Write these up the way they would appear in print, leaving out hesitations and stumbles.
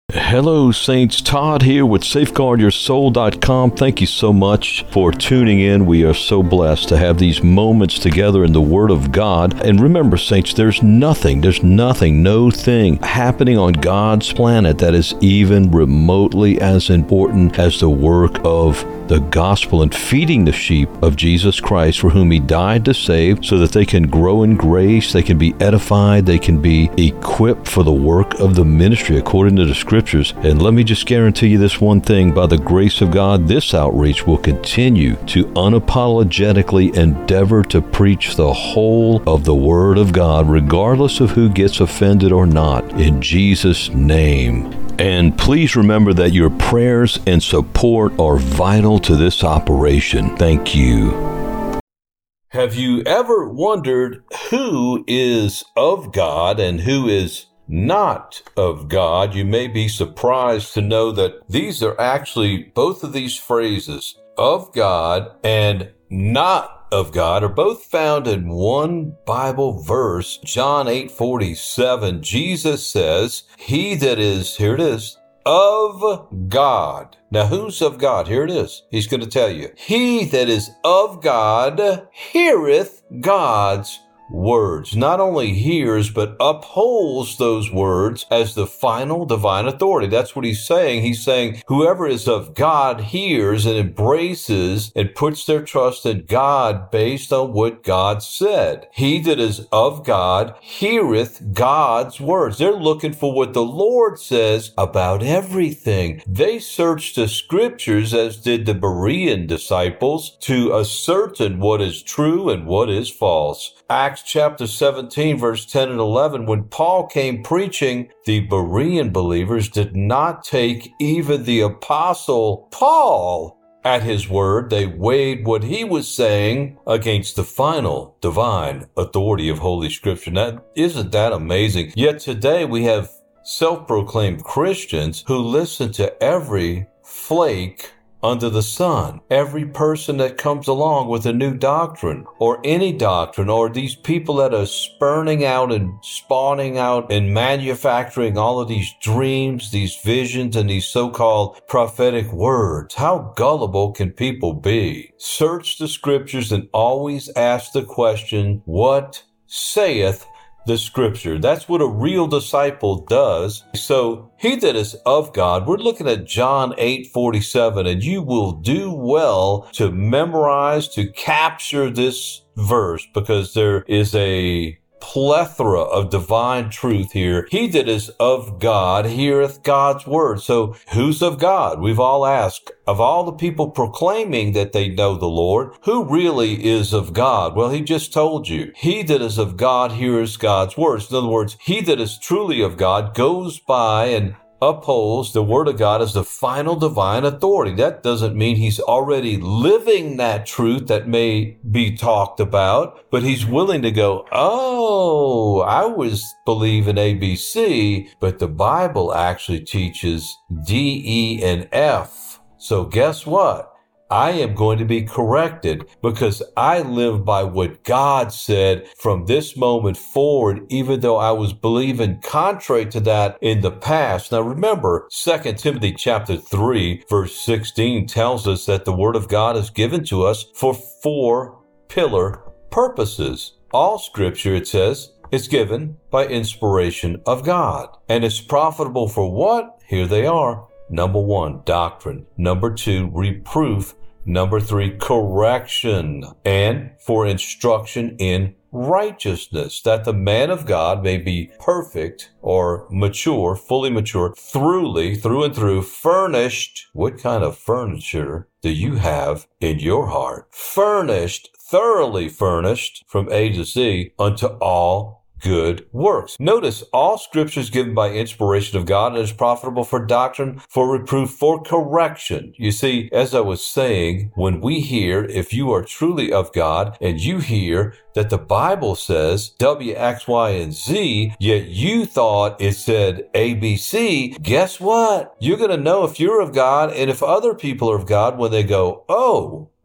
Hello, Saints. Todd here with SafeGuardYourSoul.com. Thank you so much for tuning in. We are so blessed to have these moments together in the Word of God. And remember, Saints, there's nothing, no thing happening on God's planet that is even remotely as important as the work of the gospel and feeding the sheep of Jesus Christ, for whom He died to save, so that they can grow in grace, they can be edified, they can be equipped for the work of the ministry according to the Scriptures. And let me just guarantee you this one thing: by the grace of God, this outreach will continue to unapologetically endeavor to preach the whole of the Word of God, regardless of who gets offended or not, in Jesus' name. And please remember that your prayers and support are vital to this operation. Thank you. Have you ever wondered who is of God and who is not of God? You may be surprised to know that these are actually, both of these phrases, of God and not of God, are both found in one Bible verse. John 8:47, Jesus says, "He that is," here it is, "of God." Now, who's of God? Here it is. He's going to tell you. "He that is of God heareth God's words." Not only hears, but upholds those words as the final divine authority. That's what he's saying. He's saying whoever is of God hears and embraces and puts their trust in God based on what God said. He that is of God heareth God's words. They're looking for what the Lord says about everything. They searched the Scriptures, as did the Berean disciples, to ascertain what is true and what is false. Acts chapter 17, verse 10 and 11, when Paul came preaching, the Berean believers did not take even the apostle Paul at his word. They weighed what he was saying against the final divine authority of Holy Scripture. Now, isn't that amazing? Yet today we have self-proclaimed Christians who listen to every flake under the sun. Every person that comes along with a new doctrine or any doctrine, or these people that are spurning out and spawning out and manufacturing all of these dreams, these visions, and these so-called prophetic words. How gullible can people be? Search the Scriptures and always ask the question, what saith the Scripture? That's what a real disciple does. So he that is of God, we're looking at John 8:47, and you will do well to memorize, to capture this verse, because there is a plethora of divine truth here. He that is of God heareth God's word. So who's of God? We've all asked, of all the people proclaiming that they know the Lord, who really is of God? Well, he just told you. He that is of God hears God's words. In other words, he that is truly of God goes by and upholds the Word of God as the final divine authority. That doesn't mean he's already living that truth that may be talked about, but he's willing to go, oh, I was believing ABC, but the Bible actually teaches D, E, and F. So guess what? I am going to be corrected because I live by what God said from this moment forward, even though I was believing contrary to that in the past. Now remember, 2 Timothy chapter 3, verse 16 tells us that the Word of God is given to us for 4 pillar purposes. All Scripture, it says, is given by inspiration of God. And it's profitable for what? Here they are. Number 1, doctrine. Number 2, reproof. Number 3, correction, and for instruction in righteousness, that the man of God may be perfect or mature, fully mature, through and through, furnished. What kind of furniture do you have in your heart? Furnished, thoroughly furnished from A to Z unto all good works. Notice all Scripture is given by inspiration of God and is profitable for doctrine, for reproof, for correction. You see, as I was saying, when we hear, if you are truly of God and you hear that the Bible says W, X, Y, and Z, yet you thought it said A, B, C, guess what? You're going to know if you're of God and if other people are of God when they go, oh,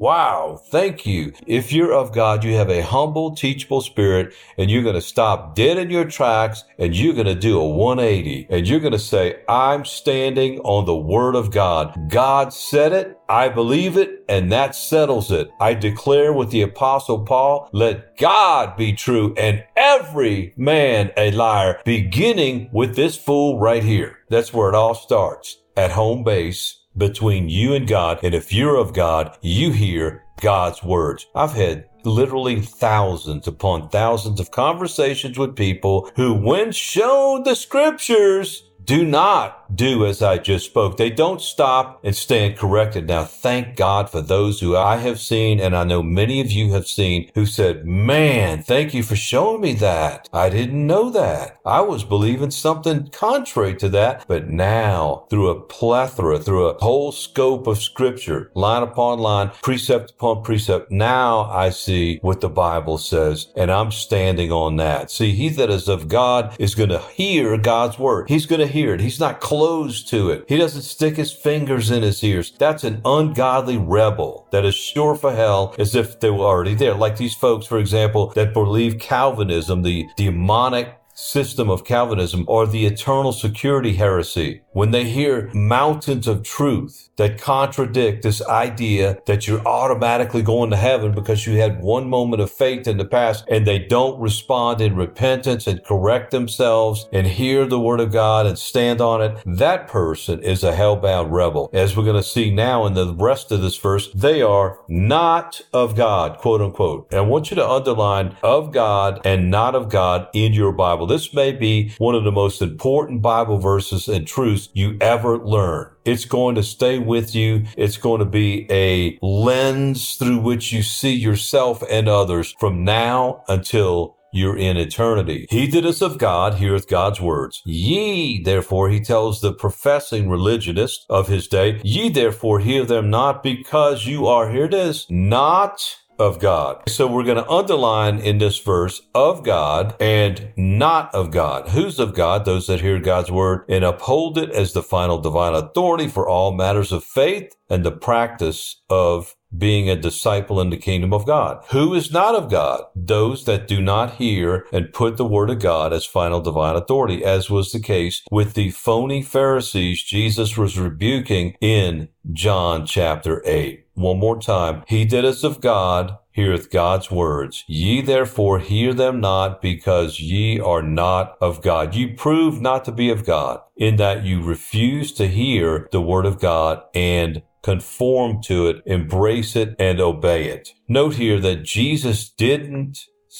Wow, thank you. If you're of God, you have a humble, teachable spirit, and you're going to stop dead in your tracks, and you're going to do a 180, and you're going to say, I'm standing on the word of God. God said it, I believe it, and that settles it. I declare with the Apostle Paul, let God be true and every man a liar, beginning with this fool right here. That's where it all starts, at home base, between you and God. And if you're of God, you hear God's words. I've had literally thousands upon thousands of conversations with people who, when shown the scriptures, do not do as I just spoke. They don't stop and stand corrected. Now, thank God for those who I have seen, and I know many of you have seen, who said, man, thank you for showing me that. I didn't know that. I was believing something contrary to that. But now, through a plethora, through a whole scope of scripture, line upon line, precept upon precept, now I see what the Bible says, and I'm standing on that. See, he that is of God is going to hear God's word. He's going to hear it. He's not closed to it. He doesn't stick his fingers in his ears. That's an ungodly rebel that is sure for hell as if they were already there. Like these folks, for example, that believe Calvinism, the demonic system of Calvinism, or the eternal security heresy. When they hear mountains of truth that contradict this idea that you're automatically going to heaven because you had one moment of faith in the past, and they don't respond in repentance and correct themselves and hear the word of God and stand on it, that person is a hell-bound rebel. As we're going to see now in the rest of this verse, they are not of God, quote unquote. And I want you to underline of God and not of God in your Bible. This may be one of the most important Bible verses and truths you ever learn. It's going to stay with you. It's going to be a lens through which you see yourself and others from now until you're in eternity. He that is of God heareth God's words. Ye, therefore, he tells the professing religionist of his day, ye therefore hear them not, because you are, here it is, not of God. So we're going to underline in this verse of God and not of God. Who's of God? Those that hear God's word and uphold it as the final divine authority for all matters of faith and the practice of being a disciple in the kingdom of God. Who is not of God? Those that do not hear and put the word of God as final divine authority, as was the case with the phony Pharisees Jesus was rebuking in John chapter 8. One more time. He that is of God heareth God's words. Ye therefore hear them not, because ye are not of God. You prove not to be of God in that you refuse to hear the word of God and conform to it, embrace it, and obey it. Note here that Jesus didn't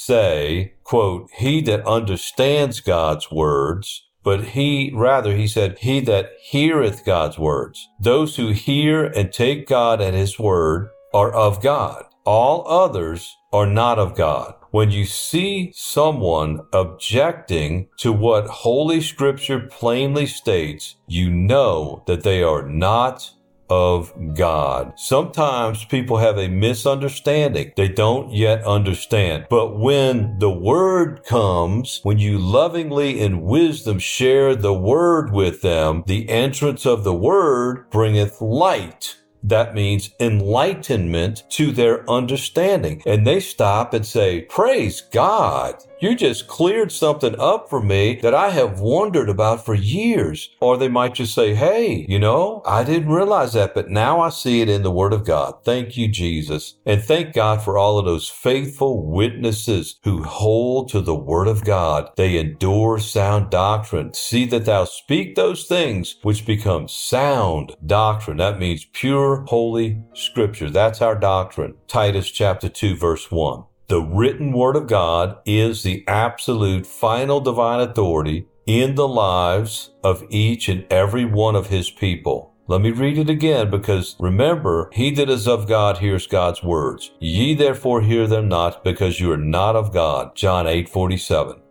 say, quote, he that understands God's words, but he said, he that heareth God's words. Those who hear and take God at his word are of God. All others are not of God. When you see someone objecting to what Holy Scripture plainly states, you know that they are not of God. Sometimes people have a misunderstanding. They don't yet understand. But when the word comes, when you lovingly in wisdom share the word with them, the entrance of the word bringeth light. That means enlightenment to their understanding. And they stop and say, praise God. You just cleared something up for me that I have wondered about for years. Or they might just say, hey, I didn't realize that, but now I see it in the Word of God. Thank you, Jesus. And thank God for all of those faithful witnesses who hold to the Word of God. They endure sound doctrine. See that thou speak those things which become sound doctrine. That means pure, holy Scripture. That's our doctrine. Titus chapter 2, verse 1. The written word of God is the absolute final divine authority in the lives of each and every one of his people. Let me read it again, because remember, he that is of God hears God's words. Ye therefore hear them not, because you are not of God. John 8:47.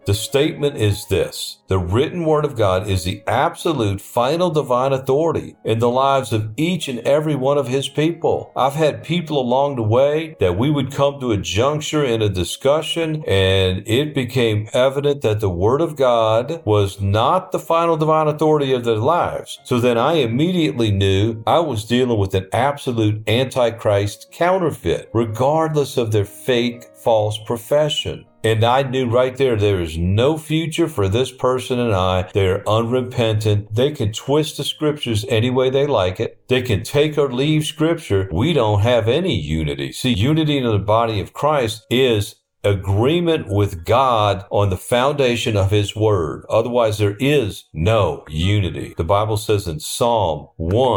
The statement is this: the written word of God is the absolute final divine authority in the lives of each and every one of his people. I've had people along the way that we would come to a juncture in a discussion, and it became evident that the word of God was not the final divine authority of their lives. So then I immediately knew I was dealing with an absolute antichrist counterfeit, regardless of their fake, false profession. And I knew right there is no future for this person and I. They're unrepentant. They can twist the scriptures any way they like it. They can take or leave scripture. We don't have any unity. See, unity in the body of Christ is agreement with God on the foundation of his word. Otherwise, there is no unity. The Bible says in Psalm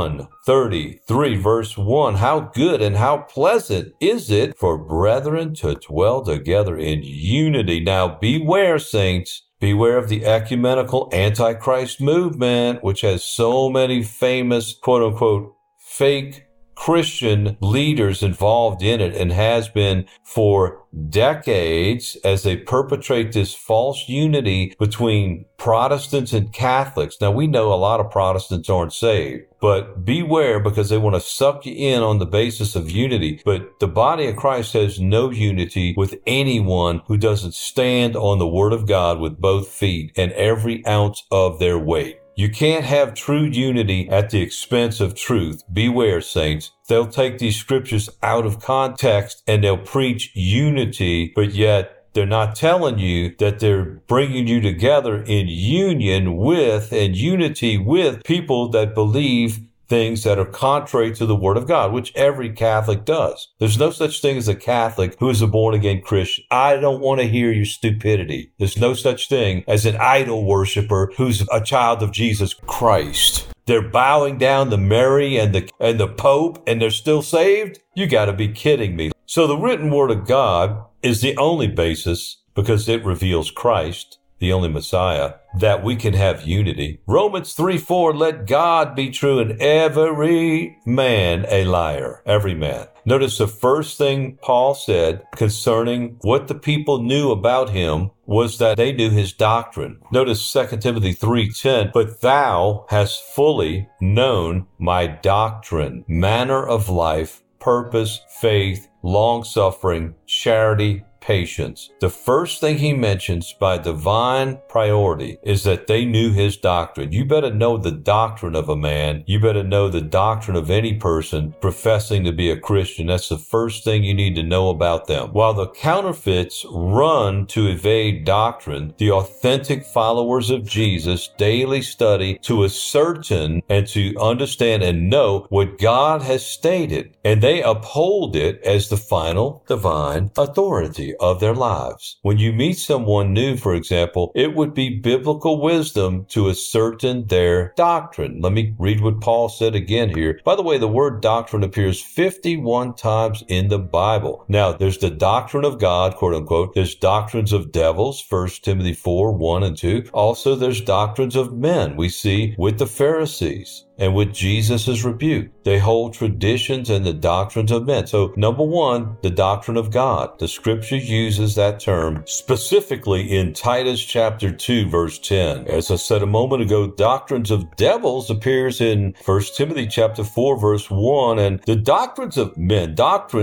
133, verse 1, how good and how pleasant is it for brethren to dwell together in unity. Now, beware, saints. Beware of the ecumenical antichrist movement, which has so many famous, quote unquote, fake Christian leaders involved in it, and has been for decades, as they perpetrate this false unity between Protestants and Catholics. Now, we know a lot of Protestants aren't saved, but beware, because they want to suck you in on the basis of unity. But the body of Christ has no unity with anyone who doesn't stand on the word of God with both feet and every ounce of their weight. You can't have true unity at the expense of truth. Beware, saints. They'll take these scriptures out of context and they'll preach unity, but yet they're not telling you that they're bringing you together in union with and unity with people that believe things that are contrary to the word of God, which every Catholic does. There's no such thing as a Catholic who is a born-again Christian. I don't want to hear your stupidity. There's no such thing as an idol worshiper who's a child of Jesus Christ. They're bowing down to Mary and the Pope, and they're still saved? You got to be kidding me. So the written word of God is the only basis, because it reveals Christ, the only Messiah, that we can have unity. Romans 3:4, let God be true and every man a liar. Every man. Notice the first thing Paul said concerning what the people knew about him was that they knew his doctrine. Notice 2 Timothy 3:10, but thou hast fully known my doctrine, manner of life, purpose, faith, long-suffering, charity, patience. The first thing he mentions by divine priority is that they knew his doctrine. You better know the doctrine of a man. You better know the doctrine of any person professing to be a Christian. That's the first thing you need to know about them. While the counterfeits run to evade doctrine, the authentic followers of Jesus daily study to ascertain and to understand and know what God has stated, and they uphold it as the final divine authority of their lives. When you meet someone new, for example, it would be biblical wisdom to ascertain their doctrine. Let me read what Paul said again here. By the way, the word doctrine appears 51 times in the Bible. Now, there's the doctrine of God, quote unquote. There's doctrines of devils, 1 Timothy 4:1 and 2. Also, there's doctrines of men. We see with the Pharisees and with Jesus' rebuke. They hold traditions and the doctrines of men. So, number one, the doctrine of God. The scripture uses that term specifically in Titus chapter 2, verse 10. As I said a moment ago, doctrines of devils appears in 1 Timothy chapter 4, verse 1. And the doctrines of men,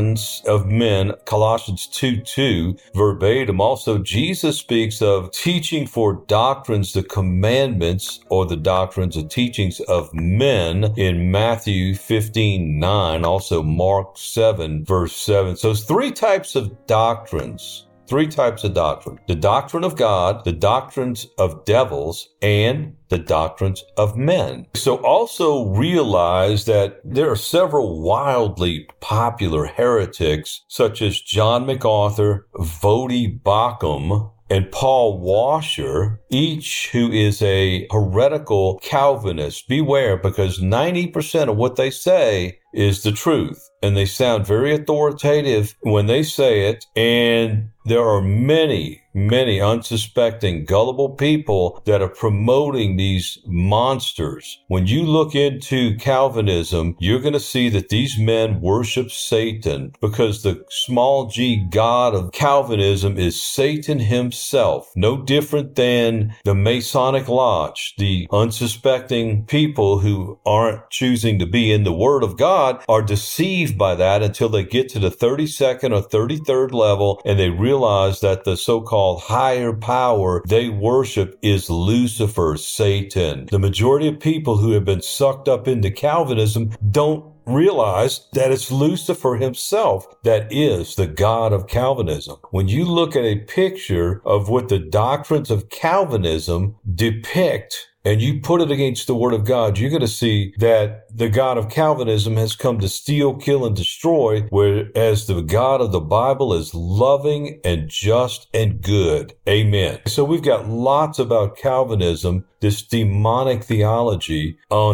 Colossians 2:2, verbatim. Also, Jesus speaks of teaching for doctrines, the commandments or the doctrines or teachings of men in Matthew 15:9, also Mark 7, verse 7. So it's three types of doctrines. Three types of doctrine. The doctrine of God, the doctrines of devils, and the doctrines of men. So also realize that there are several wildly popular heretics, such as John MacArthur, Voddie Baucham, and Paul Washer, each who is a heretical Calvinist. Beware, because 90% of what they say is the truth. And they sound very authoritative when they say it. And there are many unsuspecting, gullible people that are promoting these monsters. When you look into Calvinism, you're going to see that these men worship Satan, because the small g God of Calvinism is Satan himself. No different than the Masonic Lodge. The unsuspecting people who aren't choosing to be in the Word of God are deceived by that until they get to the 32nd or 33rd level, and they realize that the so-called higher power they worship is Lucifer, Satan. The majority of people who have been sucked up into Calvinism don't realize that it's Lucifer himself that is the God of Calvinism. When you look at a picture of what the doctrines of Calvinism depict, and you put it against the Word of God, you're going to see that the God of Calvinism has come to steal, kill, and destroy, whereas the God of the Bible is loving and just and good. Amen. So we've got lots about Calvinism, this demonic theology, on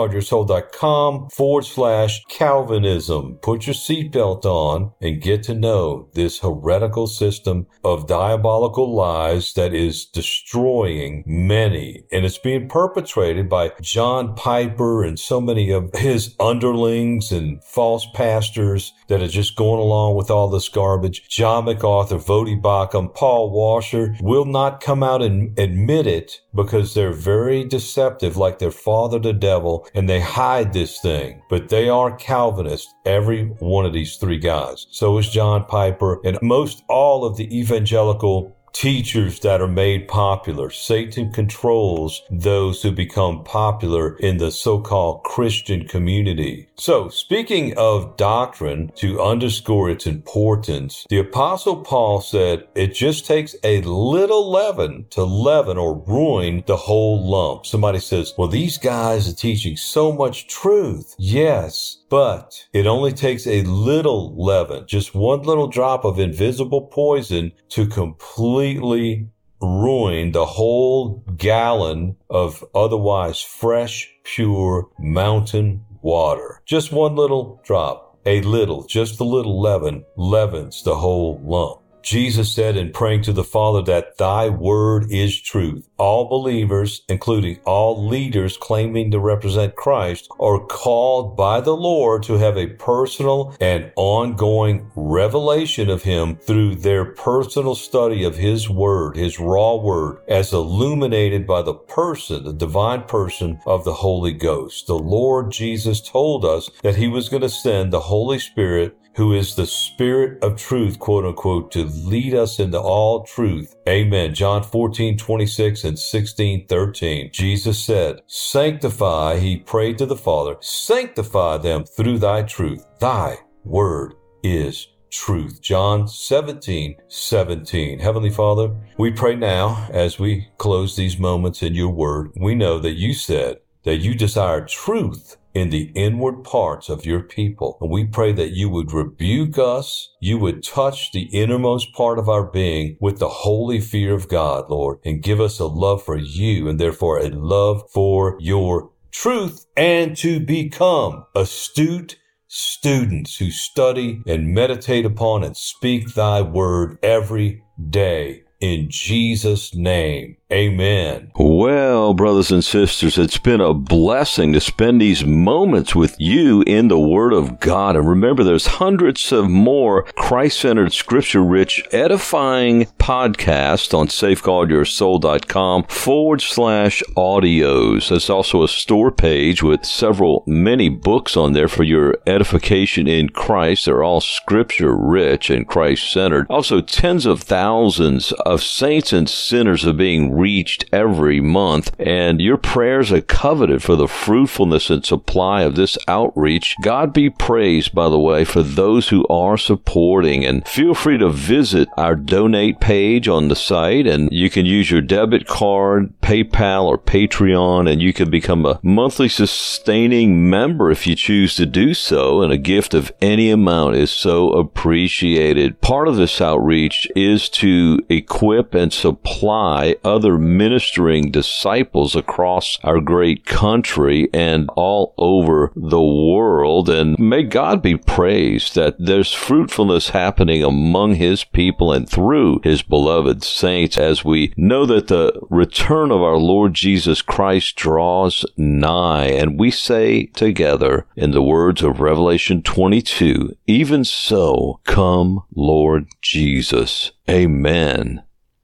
safeguardyoursoul.com/Calvinism. Put your seatbelt on and get to know this heretical system of diabolical lies that is destroying many. And it's being perpetrated by John Piper and so many of his underlings and false pastors that are just going along with all this garbage. John MacArthur, Voddie Baucham, Paul Washer will not come out and admit it because they're very deceptive, like their father, the devil, and they hide this thing. But they are Calvinists, every one of these three guys. So is John Piper and most all of the evangelical teachers that are made popular. Satan controls those who become popular in the so-called Christian community. So, speaking of doctrine, to underscore its importance, the Apostle Paul said it just takes a little leaven to leaven or ruin the whole lump. Somebody says, well, these guys are teaching so much truth. Yes, but it only takes a little leaven, just one little drop of invisible poison, to completely ruin the whole gallon of otherwise fresh, pure mountain water. Just one little drop, just a little leaven leavens the whole lump. Jesus said in praying to the Father that thy word is truth. All believers, including all leaders claiming to represent Christ, are called by the Lord to have a personal and ongoing revelation of him through their personal study of his word, his raw word, as illuminated by the person, the divine person of the Holy Ghost. The Lord Jesus told us that he was going to send the Holy Spirit, who is the Spirit of truth, quote unquote, to lead us into all truth. Amen. John 14:26 and 16:13. Jesus said, sanctify, he prayed to the Father, sanctify them through thy truth. Thy word is truth. John 17:17. Heavenly Father, we pray now as we close these moments in your word. We know that you said that you desire truth in the inward parts of your people. And we pray that you would rebuke us, you would touch the innermost part of our being with the holy fear of God, Lord, and give us a love for you and therefore a love for your truth, and to become astute students who study and meditate upon and speak thy word every day. In Jesus' name, amen. Well, brothers and sisters, it's been a blessing to spend these moments with you in the Word of God. And remember, there's hundreds of more Christ-centered, scripture-rich, edifying podcasts on safeguardyoursoul.com/audios. There's also a store page with many books on there for your edification in Christ. They're all scripture-rich and Christ-centered. Also, tens of thousands of saints and sinners are being reached every month, and your prayers are coveted for the fruitfulness and supply of this outreach. God be praised, by the way, for those who are supporting, and feel free to visit our donate page on the site, and you can use your debit card, PayPal, or Patreon, and you can become a monthly sustaining member if you choose to do so, and a gift of any amount is so appreciated. Part of this outreach is to equip and supply other together ministering disciples across our great country and all over the world. And may God be praised that there's fruitfulness happening among His people and through His beloved saints, as we know that the return of our Lord Jesus Christ draws nigh. And we say together in the words of Revelation 22, "Even so, come, Lord Jesus." Amen